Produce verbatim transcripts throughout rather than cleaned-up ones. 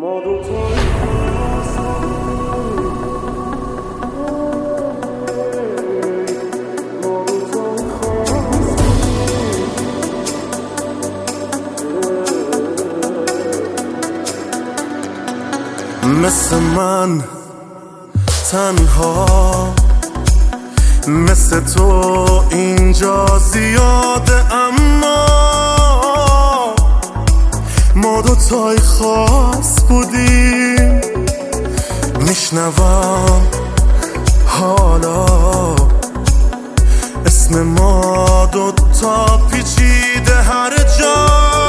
ما دوتا مثل من تنها، مثل تو اینجا زیاده، اما ما دوتای خاص بودیم. میشنوم حالا اسم ما دوتا پیچیده هر جا،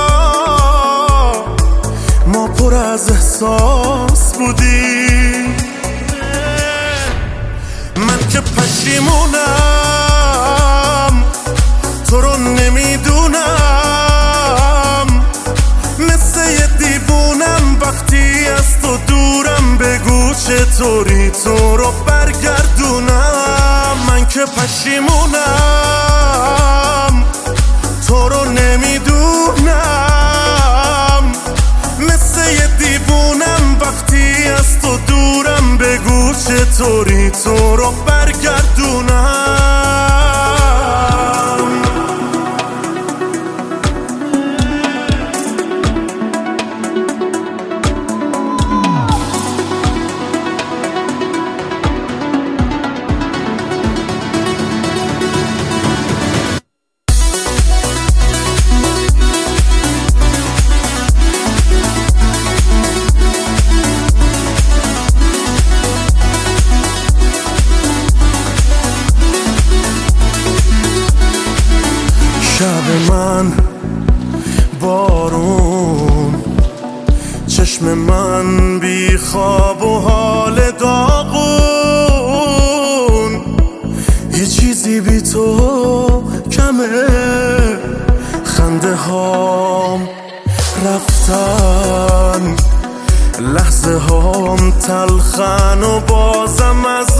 ما پر از احساس بودیم. من که پشیمونم تو رو نمیدونم، مثل یه دیوونم وقتی از تو دورم. بگو چطوری تو رو برگردونم. من که پشیمونم تو رو نمیدونم، مثل یه دیوونم وقتی از تو دورم. بگو چطوری تو رو برگردونم. شب من بارون، چشم من بی خواب و حال داغون. یه چیزی بی تو کمه، خنده هام رفتن، لحظه هام تلخن و بازم از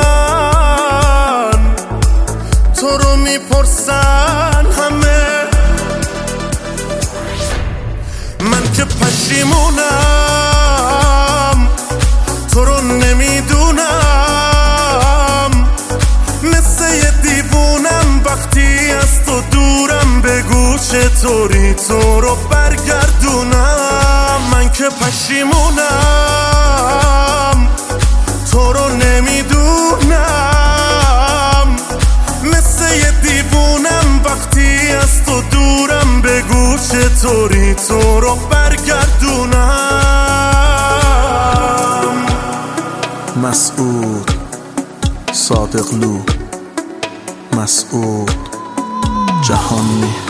من تو رو میپرسن همه. من که پشیمونم تو رو نمیدونم، مثل یه دیوونم وقتی از تو دورم. بگو چطوری تو رو برگردونم. من که پشیمونم تو رو نمیدونم، مثل یه دیوونم وقتی از تو دورم. بگو چطوری تو رو برگردونم. مسعود صادقلو، مسعود جهانی.